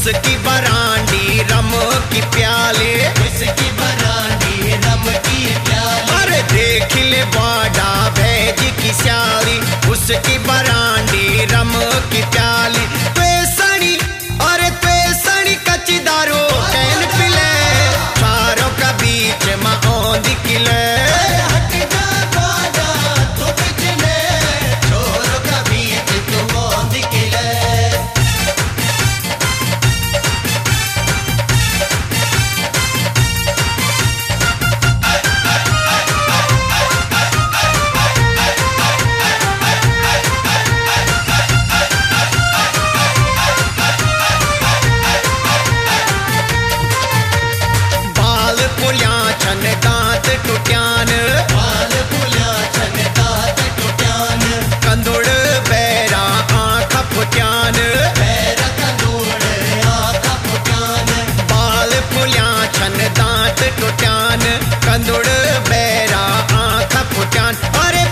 उसकी बरांडी रम की प्याले, उसकी बरांडी रम की प्याली। अरे देख ले बाड़ा भैज की स्याली, उसकी बरांडी रम की प्याली। त्वेसणी अरे त्वेसणी कच्ची दारू कैन पिले, चारों का बीच मां औंधी किले। हट जा बाड़ा तू पिछले, छोरों का बीच तू औंधी किले। दांत टुट्यान, बाल पुलिया छन दांत टुट्यान। कंदुड़ बैरा आँख फुट्यान, पैर कंदूड़ आँख फुट्यान। बाल पुलिया छन दांत टुट्यान, कंदुड़ बैरा आँख फुट्यान। अरे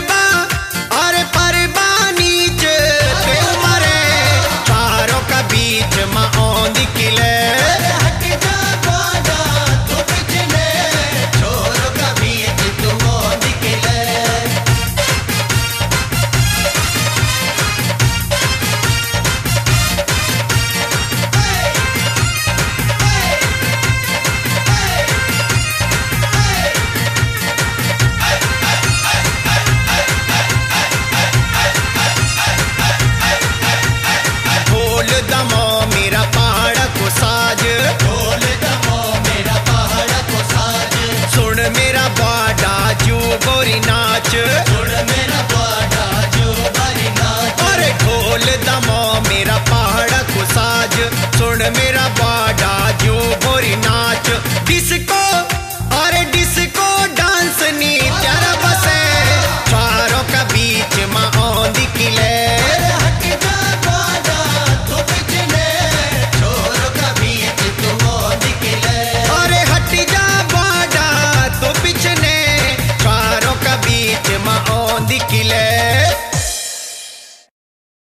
परबा नीच ते उमरे, चारों का बीच मां औंधी किले। हट जा बाड़ा तू पिछले, छोरों का बीच तू औंधी किले। ढोल दमो मेरा पहाड़ को साज, ढोल दमो मेरा पहाड़ को साज। सुन मेरा बाड़ा जू गोरी नाच। सुन मेरा बाड़ा जो बारी नाच। अरे ढोल दमो मेरा पहाड़ को साज, सुन मेरा बाड़ा जू गोरी नाच। डिस्को